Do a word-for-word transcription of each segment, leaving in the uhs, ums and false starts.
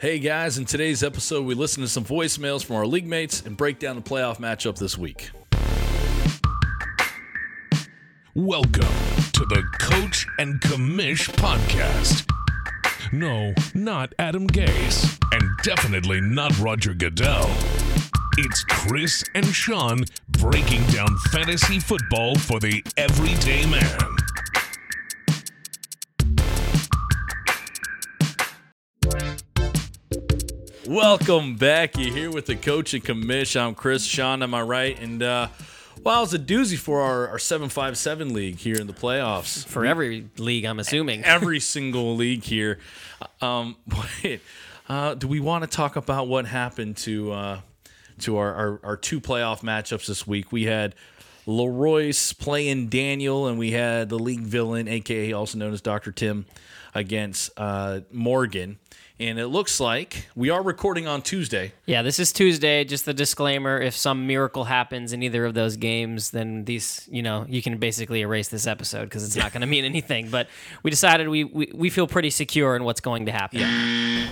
Hey guys, in today's episode, we listen to some voicemails from our league mates and break down the playoff matchup this week. Welcome to the Coach and Commish podcast. No, not Adam Gase, and definitely not Roger Goodell. It's Chris and Sean breaking down fantasy football for the everyday man. Welcome back. You're here with the Coach and Commish. I'm Chris. Sean, am I right? And, uh, well, it's a doozy for our, our seven five seven league here in the playoffs. For every league, I'm assuming. Every single league here. Um, wait, uh, do we want to talk about what happened to uh, to our, our, our two playoff matchups this week? We had Leroyce playing Daniel, and we had the league villain, a k a also known as Doctor Tim, against uh, Morgan. And it looks like we are recording on Tuesday. Yeah, this is Tuesday. Just the disclaimer, if some miracle happens in either of those games, then these, you know, you can basically erase this episode because it's not going to mean anything. But we decided we, we, we feel pretty secure in what's going to happen. Yeah.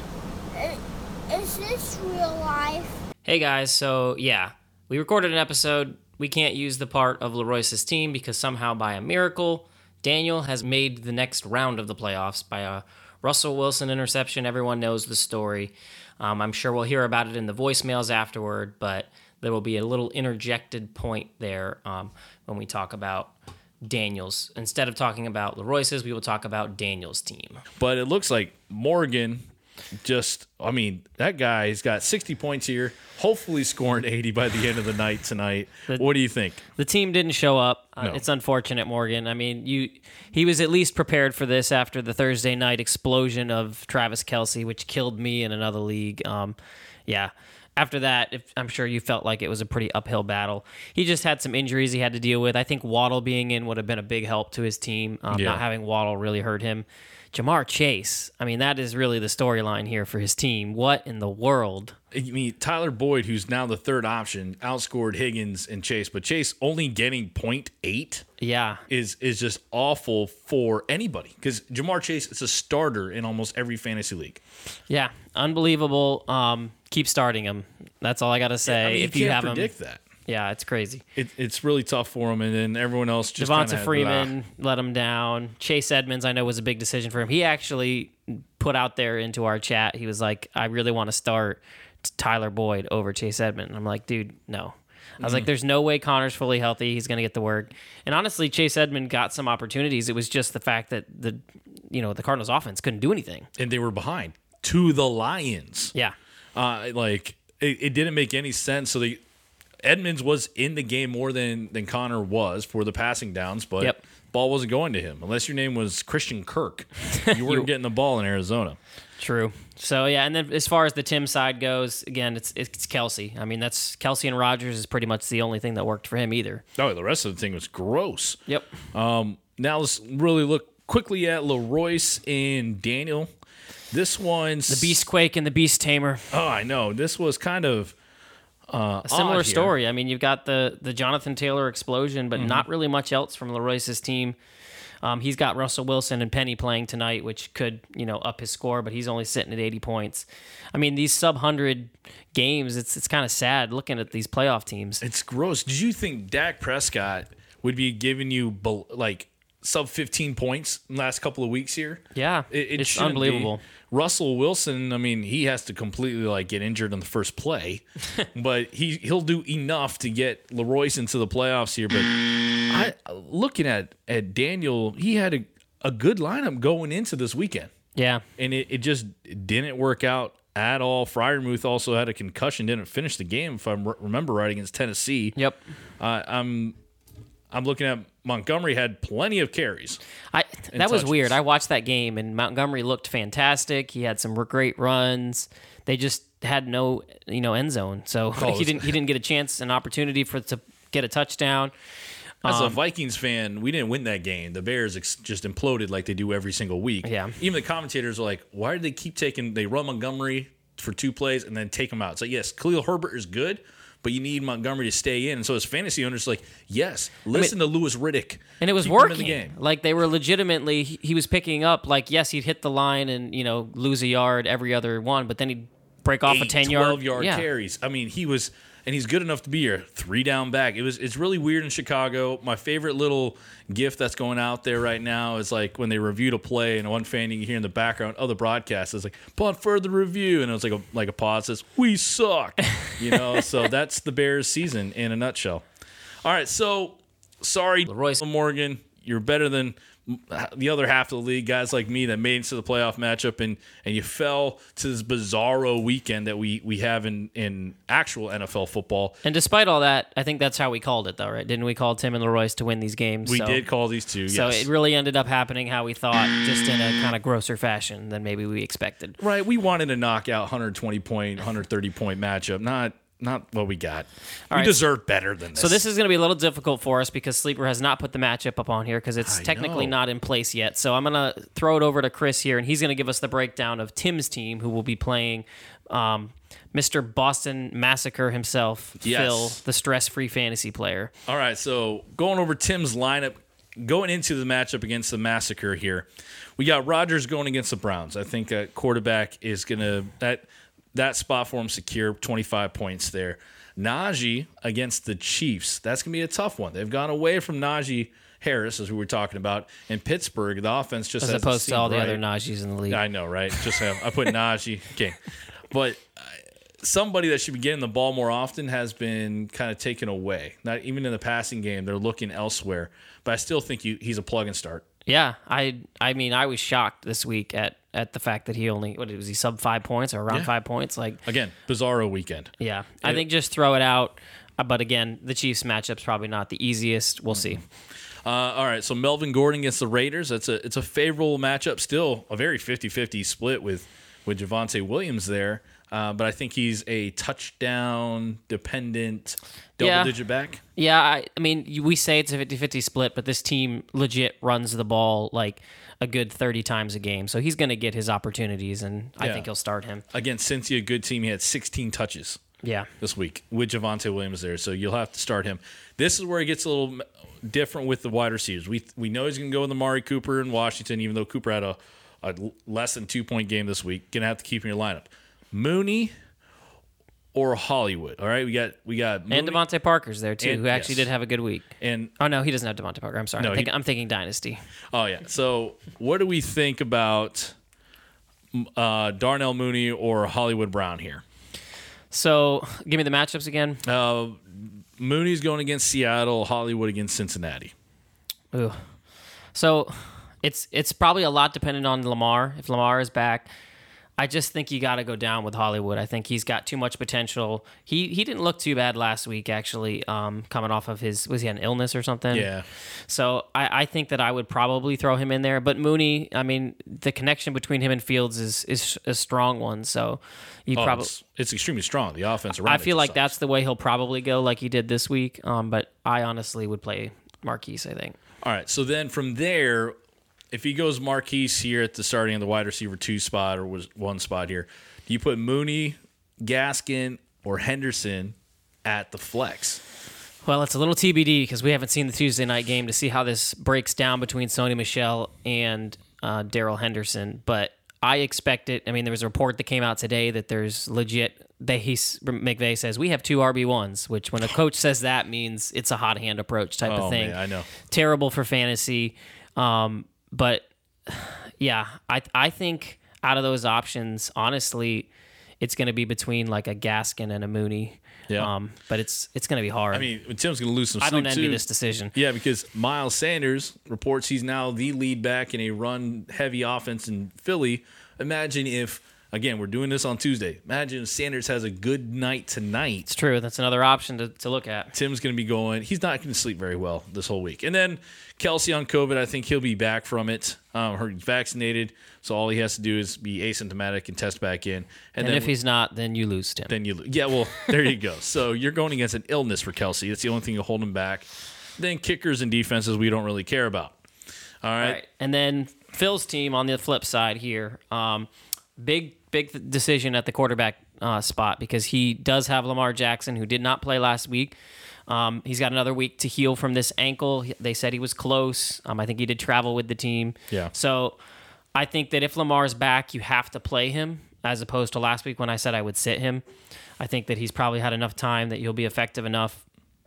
Is this real life? Hey, guys. So, yeah, we recorded an episode. We can't use the part of Leroyce's team because somehow by a miracle, Daniel has made the next round of the playoffs by a Russell Wilson interception. Everyone knows the story. Um, I'm sure we'll hear about it in the voicemails afterward, but there will be a little interjected point there um, when we talk about Daniel's. Instead of talking about Leroyce's, we will talk about Daniel's team. But it looks like Morgan just, I mean, that guy's got sixty points here, hopefully scoring eighty by the end of the night tonight. The, what do you think? The team didn't show up. Uh, No. It's unfortunate, Morgan. I mean, you he was at least prepared for this after the Thursday night explosion of Travis Kelce, which killed me in another league. Um, yeah. After that, if, I'm sure you felt like it was a pretty uphill battle. He just had some injuries he had to deal with. I think Waddle being in would have been a big help to his team. Um, Yeah. Not having Waddle really hurt him. Jamar Chase, I mean, that is really the storyline here for his team. What in the world? I mean, Tyler Boyd, who's now the third option, outscored Higgins and Chase, but Chase only getting point eight Yeah. is is just awful for anybody because Jamar Chase is a starter in almost every fantasy league. Yeah. Unbelievable. Um, keep starting him. That's all I got to say. I mean, if you you can't have predict him. that. Yeah, it's crazy. It, it's really tough for him, and then everyone else just Devonta kinda, Freeman let him down. Chase Edmonds, I know, was a big decision for him. He actually put out there into our chat, he was like, I really want to start Tyler Boyd over Chase Edmonds. I'm like, dude, no. I was Mm. like, there's no way Connor's fully healthy. He's going to get the work. And honestly, Chase Edmonds got some opportunities. It was just the fact that the, you know, the Cardinals offense couldn't do anything. and they were behind to the Lions. Yeah. Uh, like it, it didn't make any sense. So the Edmonds was in the game more than than Connor was for the passing downs, but Yep. ball wasn't going to him unless your name was Christian Kirk. You weren't getting the ball in Arizona. True. So yeah, and then as far as the Tim side goes, again, it's it's Kelce. I mean, that's Kelce and Rodgers is pretty much the only thing that worked for him either. Oh, the rest of the thing was gross. Yep. Um, now let's really look quickly at Leroyce and Daniel. This one's The Beast Quake and the Beast Tamer. Oh, I know. This was kind of uh, A similar odd here. story. I mean, you've got the the Jonathan Taylor explosion, but Mm-hmm. not really much else from Leroyce's team. Um, he's got Russell Wilson and Penny playing tonight, which could, you know, up his score, but he's only sitting at eighty points. I mean, these sub one hundred games, it's it's kind of sad looking at these playoff teams. It's gross. Did you think Dak Prescott would be giving you bel- like sub fifteen points in the last couple of weeks here? Yeah, It, it it's shouldn't unbelievable. be. Russell Wilson, I mean, he has to completely like get injured on the first play, but he he'll do enough to get Leroyce into the playoffs here. But I looking at at Daniel, he had a, a good lineup going into this weekend, Yeah, and it, it just didn't work out at all. Freiermuth also had a concussion, didn't finish the game, if I re- remember right, against Tennessee. yep. Uh, I'm I'm looking at Montgomery had plenty of carries. I that was touches. weird. I watched that game, and Montgomery looked fantastic. He had some great runs. They just had no, you know, end zone, so Oh, he didn't he didn't get a chance, an opportunity for to get a touchdown. As Um, a Vikings fan, we didn't win that game. The Bears ex- just imploded like they do every single week. Yeah. Even the commentators are like, why do they keep taking, they run Montgomery for two plays and then take him out? It's like, yes, Khalil Herbert is good, but you need Montgomery to stay in. And so as fantasy owners, like, yes, listen I mean, to Louis Riddick. And it was Keep working. him in the game. Like, they were legitimately, he, he was picking up, like, yes, he'd hit the line and, you know, lose a yard every other one, but then he'd break off Eight, a ten-yard. twelve-yard yeah. carries. I mean, he was, and he's good enough to be your three-down back. It was, it's really weird in Chicago. My favorite little gift that's going out there right now is like when they reviewed a play, and one fan you hear in the background of the broadcast is like, "Upon further review," and it was like a like a pause says, "We suck," you know. So that's the Bears' season in a nutshell. All right, so sorry, Leroy Morgan, you're better than the other half of the league, guys like me that made it to the playoff matchup, and, and you fell to this bizarro weekend that we, we have in, in actual N F L football. And despite all that, I think that's how we called it, though, right? Didn't we call Tim and Leroy's to win these games? We so, did call these two, yes. So it really ended up happening how we thought, just in a kind of grosser fashion than maybe we expected. Right, we wanted a knockout one hundred twenty point, one hundred thirty point matchup, not not what we got. All we right. deserve better than this. So this is going to be a little difficult for us because Sleeper has not put the matchup up on here because it's I technically know. not in place yet. So I'm going to throw it over to Chris here, and he's going to give us the breakdown of Tim's team, who will be playing um, Mister Boston Massacre himself, Yes. Phil, the stress-free fantasy player. All right, so going over Tim's lineup, going into the matchup against the Massacre here, we got Rodgers going against the Browns. I think that quarterback is going to that that spot for him secure, twenty-five points there. Najee against the Chiefs. That's going to be a tough one. They've gone away from Najee Harris, as we were talking about. In Pittsburgh, the offense just As hasn't opposed to seemed all the right. other Najees in the league. I know, right? Just have I put Najee. Okay, but uh, somebody that should be getting the ball more often has been kind of taken away. Not even in the passing game; they're looking elsewhere. But I still think you, he's a plug and start. Yeah, I I mean, I was shocked this week at, at the fact that he only, what was he, sub five points or around Yeah. five points? Like, Again, bizarro weekend. yeah, I think just throw it out. Uh, But again, the Chiefs matchup's probably not the easiest. We'll see. Uh, all right, so Melvin Gordon against the Raiders. That's a it's a favorable matchup. Still a very fifty-fifty split with with Javonte Williams there. Uh, but I think he's a touchdown dependent double Yeah. digit back. Yeah, I, I mean, you- we say it's a fifty-fifty split, but this team legit runs the ball like a good thirty times a game. So he's going to get his opportunities, and I Yeah. think he'll start him. Against Cincy, a good team. He had sixteen touches Yeah. this week with Javonte Williams there, so you'll have to start him. This is where it gets a little different with the wide receivers. We we know he's going to go with Amari Cooper in Washington, even though Cooper had a, a less than two point game this week. Going to have to keep him in your lineup. Mooney or Hollywood. All right, we got we got Mooney, And Devontae Parker's there, too, And- who actually yes. did have a good week. and Oh, no, he doesn't have Devontae Parker. I'm sorry. No, I'm, he- thinking, I'm thinking Dynasty. oh yeah. So what do we think about uh, Darnell Mooney or Hollywood Brown here? So give me the matchups again. Uh, Mooney's going against Seattle. Hollywood against Cincinnati. Ooh. So it's it's probably a lot dependent on Lamar. If Lamar is back, I just think you got to go down with Hollywood. I think he's got too much potential. He he didn't look too bad last week, actually, um, coming off of his, was he an illness or something? Yeah. So I, I think that I would probably throw him in there. But Mooney, I mean, the connection between him and Fields is is a strong one. So you Oh, probably. it's, it's extremely strong. The offense around I it feel just like sucks. that's the way he'll probably go, like he did this week. Um, but I honestly would play Marquise, I think. All right. So then from there, if he goes Marquise here at the starting of the wide receiver two spot or was one spot here, do you put Mooney, Gaskin, or Henderson at the flex? Well, it's a little T B D because we haven't seen the Tuesday night game to see how this breaks down between Sony Michel and uh, Darrell Henderson. But I expect it. I mean, there was a report that came out today that there's legit. They he's, McVay says we have two R B ones, which when a coach says that means it's a hot hand approach type Oh, of thing. man, I know. Terrible for fantasy. Um, but yeah, I I think out of those options, honestly, it's going to be between like a Gaskin and a Mooney. Yeah. Um, but it's it's going to be hard. I mean, Tim's going to lose some I sleep don't envy too. this decision. Yeah, because Miles Sanders reports he's now the lead back in a run-heavy offense in Philly. Imagine if, again, we're doing this on Tuesday. Imagine if Sanders has a good night tonight. It's true. That's another option to, to look at. Tim's going to be going. He's not going to sleep very well this whole week. And then Kelsey on COVID, I think he'll be back from it. Um, heard he's vaccinated, so all he has to do is be asymptomatic and test back in. And, then if he's not, then you lose Tim. then you lo- yeah, well, there you go. So you're going against an illness for Kelsey. That's the only thing to hold him back. Then kickers and defenses we don't really care about. All right. All right. And then Phil's team on the flip side here. Um, big big decision at the quarterback uh, spot because he does have Lamar Jackson, who did not play last week. Um, he's got another week to heal from this ankle. They said he was close. Um, I think he did travel with the team. Yeah. So I think that if Lamar's back, you have to play him, as opposed to last week when I said I would sit him. I think that he's probably had enough time that he'll be effective enough.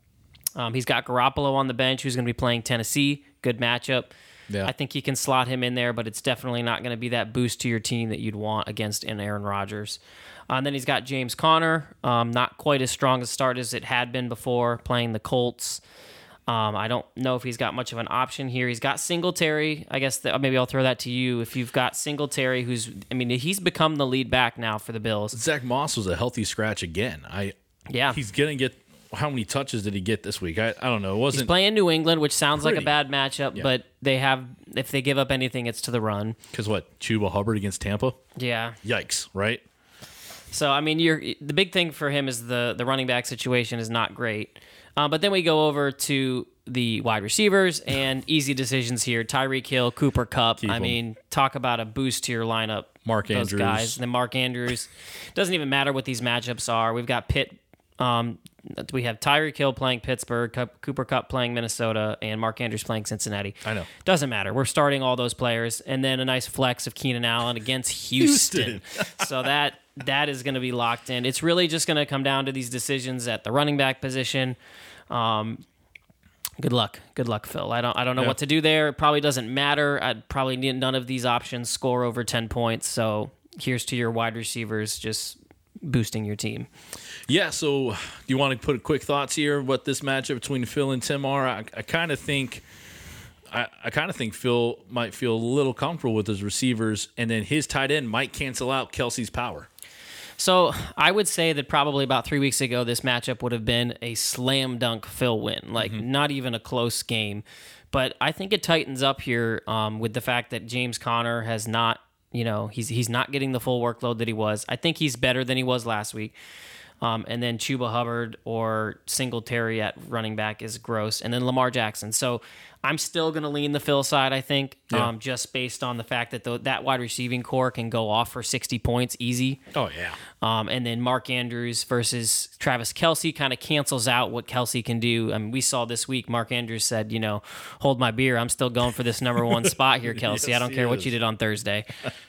Um, he's got Garoppolo on the bench, who's going to be playing Tennessee. Good matchup. Yeah. I think you can slot him in there, but it's definitely not going to be that boost to your team that you'd want against an Aaron Rodgers. Uh, and then he's got James Conner, um, not quite as strong a start as it had been before, playing the Colts. Um, I don't know if he's got much of an option here. He's got Singletary. I guess the, maybe I'll throw that to you. If you've got Singletary, who's, I mean, he's become the lead back now for the Bills. Zach Moss was a healthy scratch again. I Yeah. He's going to get, how many touches did he get this week? I, I don't know. It wasn't He's playing New England, which sounds like a pretty. bad matchup, Yeah. but they have, if they give up anything, it's to the run. because what? Chuba Hubbard against Tampa? Yeah. Yikes, right? So, I mean, you're the big thing for him is the, the running back situation is not great. Uh, but then we go over to the wide receivers and easy decisions here. Tyreek Hill, Cooper Kupp. Keep I 'em. mean, talk about a boost to your lineup. Mark those Andrews. guys. And then Mark Andrews. Doesn't even matter what these matchups are. We've got Pitt. Um, we have Tyreek Hill playing Pittsburgh, Cup, Cooper Kupp playing Minnesota, and Mark Andrews playing Cincinnati. I know. Doesn't matter. We're starting all those players. And then a nice flex of Keenan Allen against Houston. So that that is going to be locked in. It's really just going to come down to these decisions at the running back position. Um, good luck. Good luck, Phil. I don't I don't know Yeah. what to do there. It probably doesn't matter. I'd probably need none of these options score over ten points. So here's to your wide receivers just boosting your team. Yeah, so do you want to put quick thoughts here what this matchup between Phil and Tim are? I, I kind of think I, I kind of think Phil might feel a little comfortable with his receivers, and then his tight end might cancel out Kelsey's power. So I would say that probably about three weeks ago, this matchup would have been a slam dunk Phil win, like not even a close game. But I think it tightens up here um, with the fact that James Conner has not, you know, he's he's not getting the full workload that he was. I think he's better than he was last week. Um, and then Chuba Hubbard or Singletary at running back is gross. And then Lamar Jackson. So I'm still going to lean the Phil side, I think, Yeah. um, just based on the fact that the, that wide receiving core can go off for sixty points easy. Oh, yeah. Um, and then Mark Andrews versus Travis Kelce kind of cancels out what Kelce can do. I mean, we saw this week, Mark Andrews said, you know, hold my beer. I'm still going for this number one spot here, Kelce. Yes, I don't he care what is. you did on Thursday.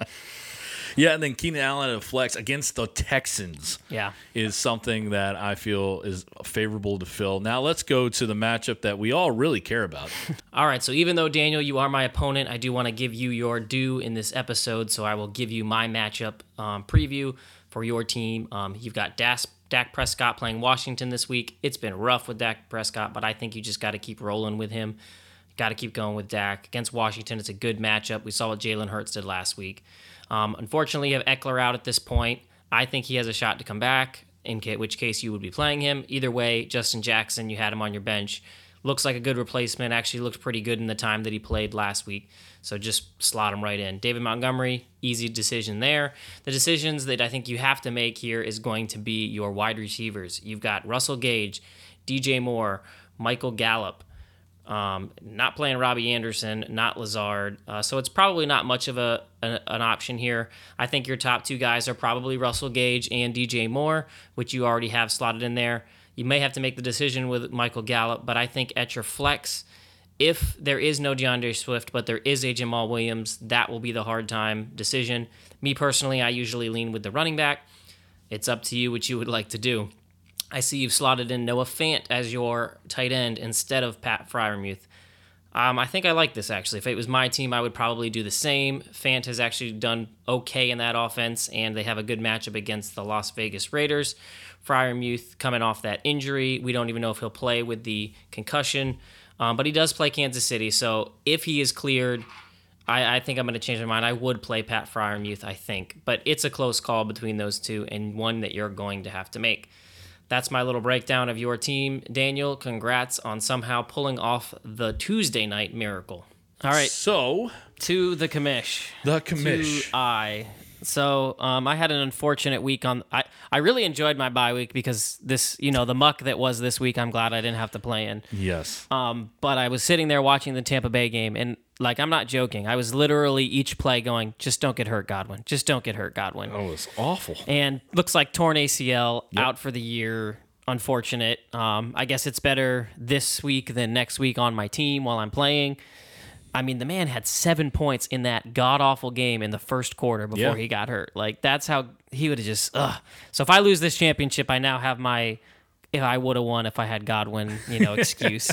Yeah, and then Keenan Allen at a flex against the Texans Yeah. is something that I feel is favorable to Phil. Now let's go to the matchup that we all really care about. All right, so even though, Daniel, you are my opponent, I do want to give you your due in this episode, so I will give you my matchup um, preview for your team. Um, you've got Das, Dak Prescott playing Washington this week. It's been rough with Dak Prescott, but I think you just got to keep rolling with him. Got to keep going with Dak. Against Washington, it's a good matchup. We saw what Jalen Hurts did last week. Um, unfortunately, you have Eckler out at this point. I think he has a shot to come back, in ca- which case you would be playing him. Either way, Justin Jackson, you had him on your bench. Looks like a good replacement. Actually looked pretty good in the time that he played last week. So just slot him right in. David Montgomery, easy decision there. The decisions that I think you have to make here is going to be your wide receivers. You've got Russell Gage, D J Moore, Michael Gallup. Um, not playing Robbie Anderson, not Lazard. Uh, so it's probably not much of a, a an option here. I think your top two guys are probably Russell Gage and D J Moore, which you already have slotted in there. You may have to make the decision with Michael Gallup, but I think at your flex, if there is no DeAndre Swift, but there is a Jamal Williams, that will be the hard time decision. Me personally, I usually lean with the running back. It's up to you what you would like to do. I see you've slotted in Noah Fant as your tight end instead of Pat Freiermuth. Um, I think I like this, actually. If it was my team, I would probably do the same. Fant has actually done okay in that offense, and they have a good matchup against the Las Vegas Raiders. Freiermuth coming off that injury. We don't even know if he'll play with the concussion, um, but he does play Kansas City. So if he is cleared, I, I think I'm going to change my mind. I would play Pat Freiermuth, I think. But it's a close call between those two, and one that you're going to have to make. That's my little breakdown of your team. Daniel, congrats on somehow pulling off the Tuesday night miracle. All right, So, to the commish. the commish. To I, So um, I had an unfortunate week on. I, I really enjoyed my bye week because this, you know, the muck that was this week, I'm glad I didn't have to play in. Yes. Um, but I was sitting there watching the Tampa Bay game, and like, I'm not joking. I was literally each play going, just don't get hurt, Godwin. Just don't get hurt, Godwin. Oh, it's awful. And looks like torn A C L, yep. out for the year. Unfortunate. Um, I guess it's better this week than next week on my team while I'm playing. I mean, the man had seven points in that god-awful game in the first quarter before yeah. he got hurt. Like, that's how he would have just, ugh. So if I lose this championship, I now have my, if I would have won if I had Godwin, you know, excuse.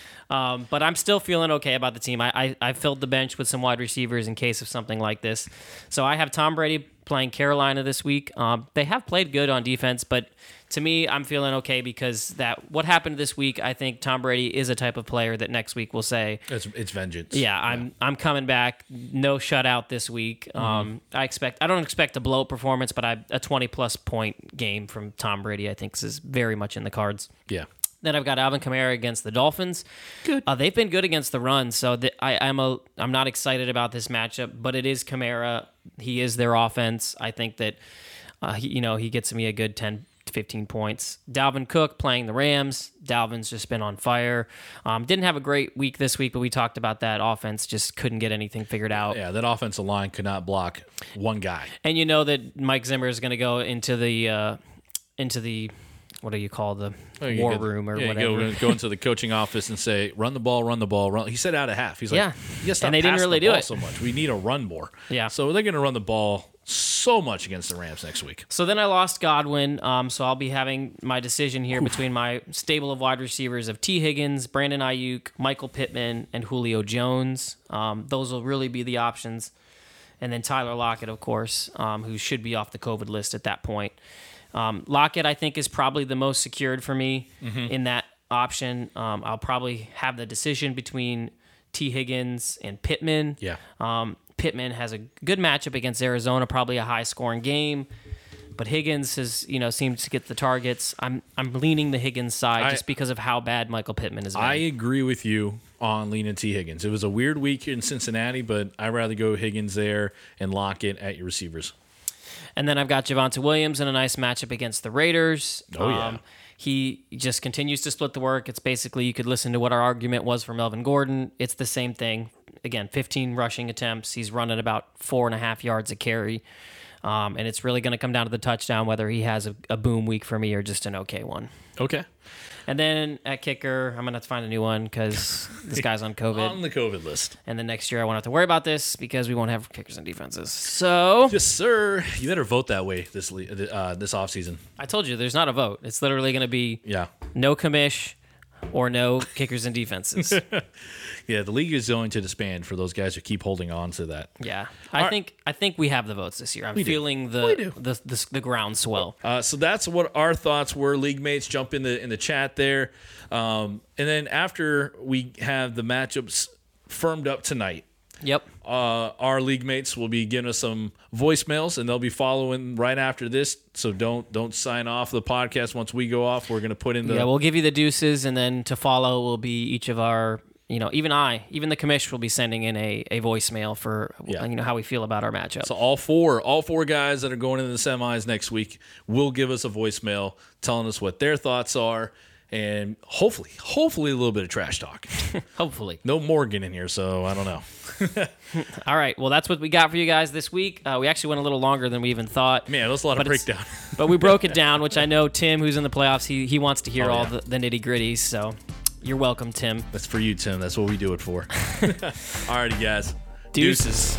um, but I'm still feeling okay about the team. I, I, I filled the bench with some wide receivers in case of something like this. So I have Tom Brady playing Carolina this week. Um, they have played good on defense, but to me, I'm feeling okay because that what happened this week, I think Tom Brady is a type of player that next week will say, It's, it's vengeance. Yeah, I'm yeah. I'm coming back. No shutout this week. Mm-hmm. Um, I expect I don't expect a blowout performance, but I, a twenty plus point game from Tom Brady, I think, is very much in the cards. Yeah. Then I've got Alvin Kamara against the Dolphins. Good. Uh, they've been good against the run, so the, I, I'm a I'm not excited about this matchup. But it is Kamara. He is their offense. I think that uh, he, you know he gets me a good ten, fifteen points. Dalvin Cook playing the Rams. Dalvin's just been on fire. Um, didn't have a great week this week, but we talked about that. Offense just couldn't get anything figured out. Yeah, that offensive line could not block one guy. And you know that Mike Zimmer is going to go into the uh, into the. What do you call the oh, you war could, room or yeah, whatever? You go, go into the coaching office and say, "Run the ball, run the ball, run." He said out of half. He's like, yeah, "Yeah, stop and they didn't really the do ball it so much. We need to run more." Yeah, so they're going to run the ball so much against the Rams next week. So then I lost Godwin. Um, so I'll be having my decision here between my stable of wide receivers of T. Higgins, Brandon Ayuk, Michael Pittman, and Julio Jones. Um, those will really be the options, and then Tyler Lockett, of course, um, who should be off the COVID list at that point. Um, Lockett, I think, is probably the most secured for me mm-hmm. in that option. Um, I'll probably have the decision between T. Higgins and Pittman. Yeah. Um, Pittman has a good matchup against Arizona, probably a high-scoring game. But Higgins has, you know, seems to get the targets. I'm I'm leaning the Higgins side I, just because of how bad Michael Pittman has been. I agree with you on leaning T. Higgins. It was a weird week in Cincinnati, but I'd rather go Higgins there and Lockett at your receivers. And then I've got Javonte Williams in a nice matchup against the Raiders. Oh, yeah. Um, he just continues to split the work. It's basically, you could listen to what our argument was for Melvin Gordon. It's the same thing. Again, fifteen rushing attempts. He's running about four and a half yards a carry. Um, and it's really going to come down to the touchdown, whether he has a, a boom week for me or just an okay one. Okay. And then at kicker, I'm going to have to find a new one because this guy's on COVID. On the COVID list. And then next year I won't have to worry about this because we won't have kickers and defenses. So, yes, sir. You better vote that way this uh, this offseason. I told you, there's not a vote. It's literally going to be yeah. no commish or no kickers and defenses. Yeah, the league is going to disband for those guys who keep holding on to that. Yeah, I All think right. I think we have the votes this year. I'm we feeling the, the the the groundswell. Uh, so that's what our thoughts were. League mates, jump in the in the chat there, um, and then after we have the matchups firmed up tonight. Yep. Uh, our league mates will be giving us some voicemails, and they'll be following right after this. So don't don't sign off the podcast once we go off. We're going to put in the yeah. We'll give you the deuces, and then to follow will be each of our. You know, even I, even the commish will be sending in a, a voicemail for yeah. you know how we feel about our matchup. So all four, all four guys that are going into the semis next week will give us a voicemail telling us what their thoughts are, and hopefully, hopefully a little bit of trash talk. Hopefully, no Morgan in here, so I don't know. All right, well that's what we got for you guys this week. Uh, we actually went a little longer than we even thought. Man, that's a lot of breakdown. But we broke it down, which I know Tim, who's in the playoffs, he he wants to hear oh, all yeah. the, the nitty gritties. So. You're welcome, Tim. That's for you, Tim. That's what we do it for. Alrighty, guys. Deuces.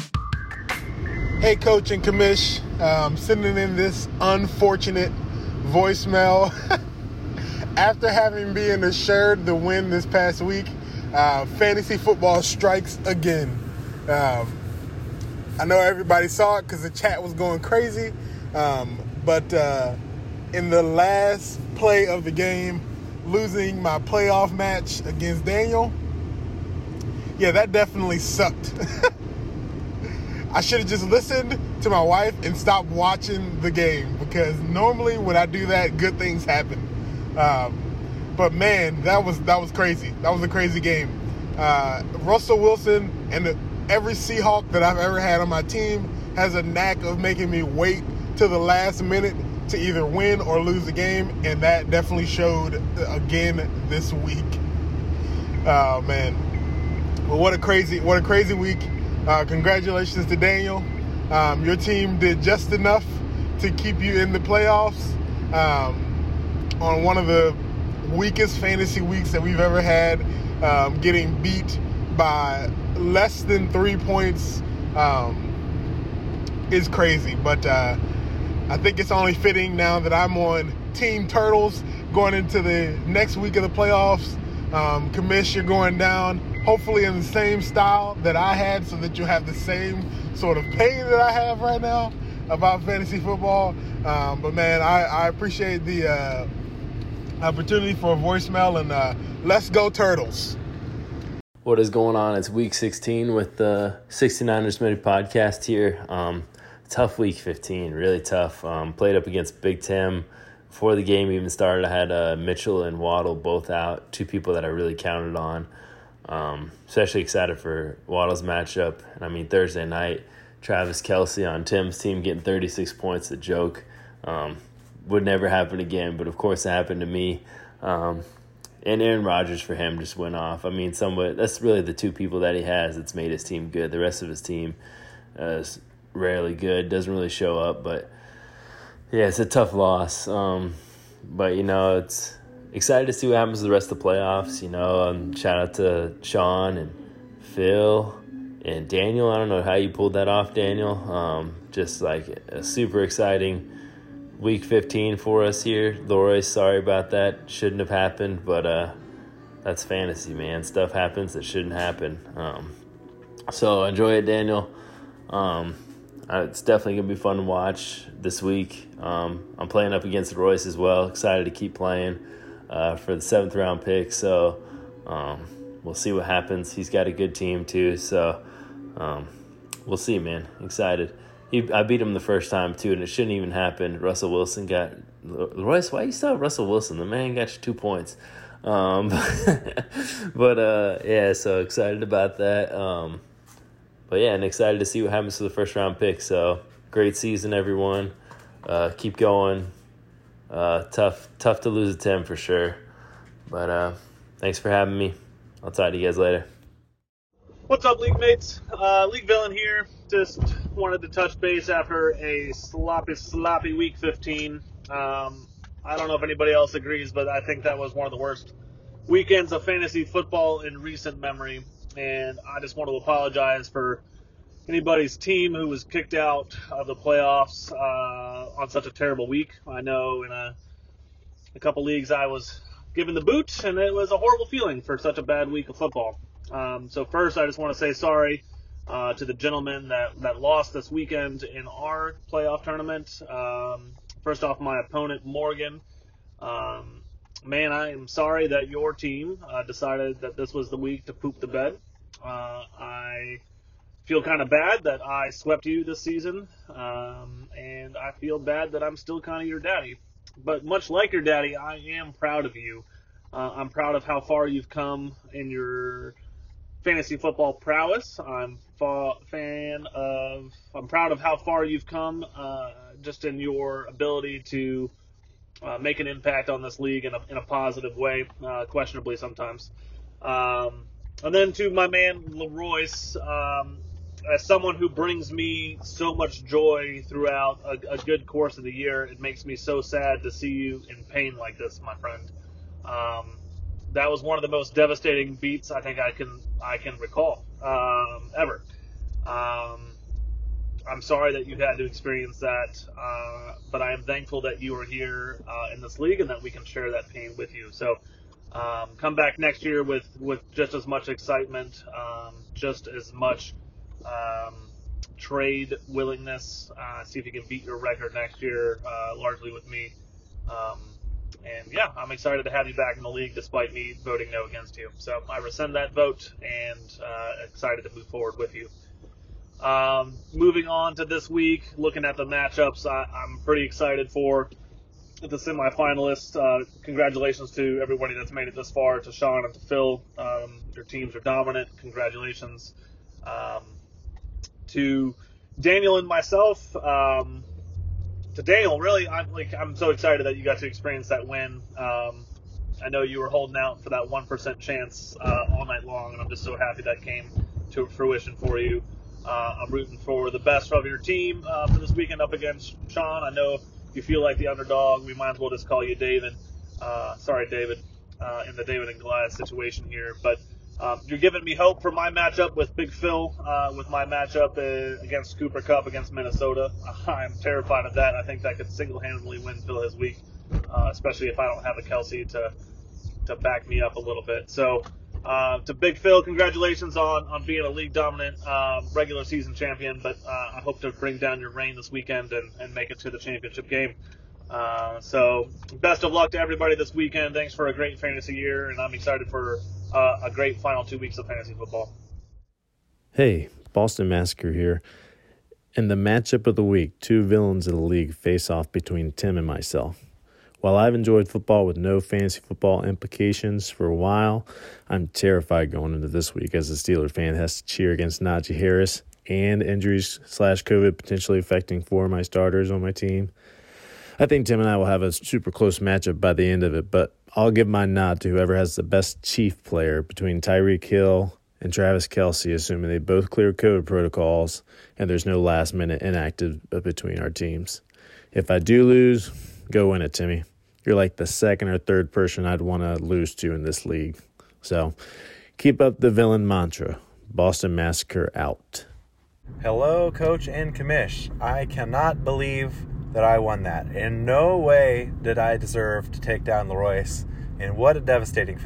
Hey, Coach and Commish. Um, sending in this unfortunate voicemail. After having been assured the win this past week, uh, fantasy football strikes again. Um, I know everybody saw it because the chat was going crazy. Um, but uh, in the last play of the game, losing my playoff match against Daniel, yeah, that definitely sucked. I should have just listened to my wife and stopped watching the game because normally when I do that, good things happen. Um, but man, that was that was crazy. That was a crazy game. Uh, Russell Wilson and the, every Seahawk that I've ever had on my team has a knack of making me wait to the last minute to either win or lose the game, and that definitely showed again this week. Oh man, well, what a crazy, what a crazy week! Uh, congratulations to Daniel. Um, your team did just enough to keep you in the playoffs um, on one of the weakest fantasy weeks that we've ever had, um, getting beat by less than three points um, is crazy. But uh, I think it's only fitting now that I'm on Team Turtles going into the next week of the playoffs. Um, Commish, you're going down, hopefully in the same style that I had, so that you have the same sort of pain that I have right now about fantasy football. Um, but man, I, I appreciate the uh, opportunity for a voicemail, and uh, let's go Turtles. What is going on? It's week sixteen with the sixty-niners Minute Podcast here. Um, tough week fifteen, really tough. Um, played up against Big Tim. Before the game even started, I had uh, Mitchell and Waddle both out, two people that I really counted on. Um, especially excited for Waddle's matchup. And I mean, Thursday night, Travis Kelce on Tim's team getting thirty-six points, a joke. Um, would never happen again, but of course it happened to me. Um, and Aaron Rodgers for him just went off. I mean, somewhat, that's really the two people that he has that's made his team good. The rest of his team uh, is rarely good, doesn't really show up, but yeah, it's a tough loss. Um, but, you know, it's excited to see what happens to the rest of the playoffs. You know, um, shout out to Sean and Phil and Daniel. I don't know how you pulled that off, Daniel. Um, just like a super exciting week fifteen for us here. Leroy, sorry about that. Shouldn't have happened, but uh, that's fantasy, man. Stuff happens that shouldn't happen. Um, so enjoy it, Daniel. Um, It's definitely going to be fun to watch this week. Um, I'm playing up against Royce as well. Excited to keep playing uh, for the seventh round pick. So um, we'll see what happens. He's got a good team too. So um, we'll see, man. Excited. He, I beat him the first time too, and it shouldn't even happen. Russell Wilson got – Royce, why you still have Russell Wilson? The man got you two points. Um, but, uh, yeah, so excited about that. Um But, yeah, and excited to see what happens to the first-round pick. So, great season, everyone. Uh, keep going. Uh, tough tough to lose a ten for sure. But uh, thanks for having me. I'll talk to you guys later. What's up, League mates? Uh, League Villain here. Just wanted to touch base after a sloppy, sloppy Week fifteen. Um, I don't know if anybody else agrees, but I think that was one of the worst weekends of fantasy football in recent memory. And I just want to apologize for anybody's team who was kicked out of the playoffs uh, on such a terrible week. I know in a, a couple leagues I was given the boot, and it was a horrible feeling for such a bad week of football. Um, so first, I just want to say sorry uh, to the gentlemen that, that lost this weekend in our playoff tournament. Um, first off, my opponent, Morgan. Um, Man, I am sorry that your team uh, decided that this was the week to poop the bed. Uh, I feel kind of bad that I swept you this season, um, and I feel bad that I'm still kind of your daddy. But much like your daddy, I am proud of you. Uh, I'm proud of how far you've come in your fantasy football prowess. I'm fa- fan of. I'm proud of how far you've come, uh, just in your ability to. Uh, make an impact on this league in a, in a positive way, uh, questionably sometimes. Um, and then to my man Leroyce, um, as someone who brings me so much joy throughout a, a good course of the year, it makes me so sad to see you in pain like this, my friend. Um, that was one of the most devastating beats I think I can I can recall um, ever. Um, I'm sorry that you had to experience that, uh, but I am thankful that you are here uh, in this league and that we can share that pain with you. So um, come back next year with, with just as much excitement, um, just as much um, trade willingness. Uh, see if you can beat your record next year, uh, largely with me. Um, and, yeah, I'm excited to have you back in the league despite me voting no against you. So I rescind that vote and uh, excited to move forward with you. Um, moving on to this week, looking at the matchups, I, I'm pretty excited for the semifinalists. Uh, congratulations to everybody that's made it this far, to Sean and to Phil. Um, your teams are dominant. Congratulations. Um, to Daniel and myself, um, to Daniel, really, I'm like I'm so excited that you got to experience that win. Um, I know you were holding out for that one percent chance uh, all night long, and I'm just so happy that came to fruition for you. Uh, I'm rooting for the best of your team uh, for this weekend up against Sean. I know you feel like the underdog. We might as well just call you David. Uh, sorry, David, uh, in the David and Goliath situation here. But um, you're giving me hope for my matchup with Big Phil, uh, with my matchup uh, against Cooper Kupp against Minnesota. I'm terrified of that. I think that could single-handedly win Phil his week, uh, especially if I don't have a Kelsey to to back me up a little bit. So uh, to Big Phil, congratulations on, on being a league-dominant um, regular season champion, but uh, I hope to bring down your reign this weekend and, and make it to the championship game. Uh, so best of luck to everybody this weekend. Thanks for a great fantasy year, and I'm excited for uh, a great final two weeks of fantasy football. Hey, Boston Massacre here. In the matchup of the week, two villains of the league face off between Tim and myself. While I've enjoyed football with no fantasy football implications for a while, I'm terrified going into this week as a Steeler fan has to cheer against Najee Harris and injuries slash COVID potentially affecting four of my starters on my team. I think Tim and I will have a super close matchup by the end of it, but I'll give my nod to whoever has the best chief player between Tyreek Hill and Travis Kelce, assuming they both clear COVID protocols and there's no last-minute inactive between our teams. If I do lose, go win it, Timmy. You're like the second or third person I'd want to lose to in this league. So keep up the villain mantra. Boston Massacre out. Hello, Coach and Commish. I cannot believe that I won that. In no way did I deserve to take down Leroyce, and what a devastating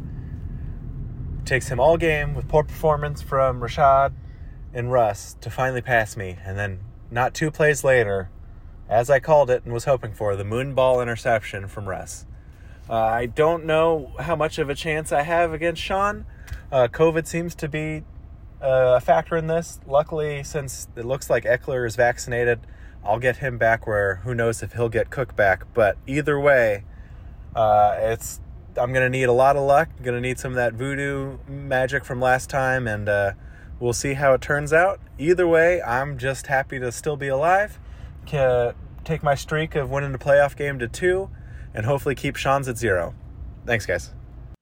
fashion. It takes him all game with poor performance from Rashad and Russ to finally pass me, and then not two plays later, as I called it and was hoping for, the moonball interception from Russ. Uh, I don't know how much of a chance I have against Sean. Uh, COVID seems to be uh, a factor in this. Luckily, since it looks like Eckler is vaccinated, I'll get him back where who knows if he'll get Cook back. But either way, uh, it's I'm going to need a lot of luck. I'm going to need some of that voodoo magic from last time, and uh, we'll see how it turns out. Either way, I'm just happy to still be alive. Can take my streak of winning the playoff game to two and hopefully keep Sean's at zero. Thanks, guys.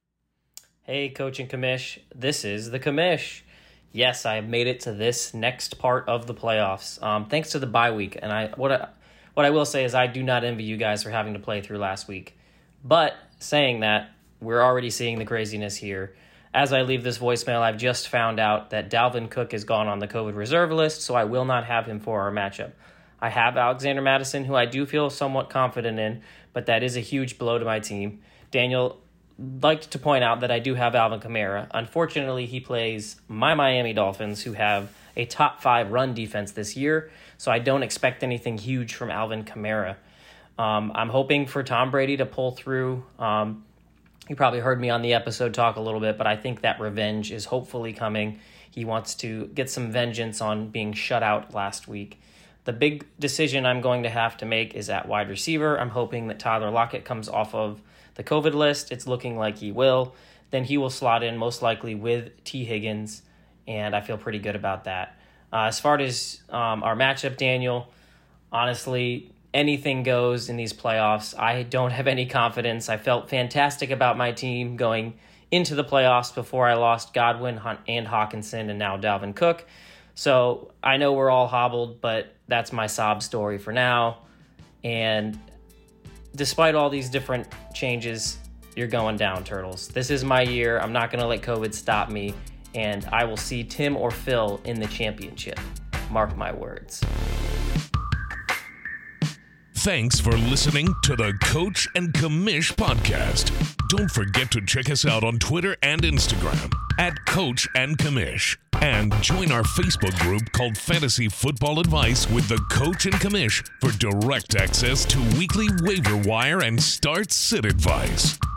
Hey, Coach and Commish. This is the Commish. Yes, I have made it to this next part of the playoffs. Um, thanks to the bye week. And I what I, what I will say is I do not envy you guys for having to play through last week. But saying that, we're already seeing the craziness here. As I leave this voicemail, I've just found out that Dalvin Cook has gone on the COVID reserve list, so I will not have him for our matchup. I have Alexander Mattison, who I do feel somewhat confident in, but that is a huge blow to my team. Daniel liked to point out that I do have Alvin Kamara. Unfortunately, he plays my Miami Dolphins, who have a top five run defense this year, so I don't expect anything huge from Alvin Kamara. Um, I'm hoping for Tom Brady to pull through. Um, you probably heard me on the episode talk a little bit, but I think that revenge is hopefully coming. He wants to get some vengeance on being shut out last week. The big decision I'm going to have to make is at wide receiver. I'm hoping that Tyler Lockett comes off of the COVID list. It's looking like he will. Then he will slot in most likely with T. Higgins, and I feel pretty good about that. Uh, as far as um, our matchup, Daniel, honestly, anything goes in these playoffs. I don't have any confidence. I felt fantastic about my team going into the playoffs before I lost Godwin and Hawkinson and now Dalvin Cook. So I know we're all hobbled, but that's my sob story for now. And despite all these different changes, you're going down, Turtles. This is my year. I'm not going to let COVID stop me. And I will see Tim or Phil in the championship. Mark my words. Thanks for listening to the Coach and Commish podcast. Don't forget to check us out on Twitter and Instagram at Coach and Commish. And join our Facebook group called Fantasy Football Advice with the Coach and Commish for direct access to weekly waiver wire and start sit advice.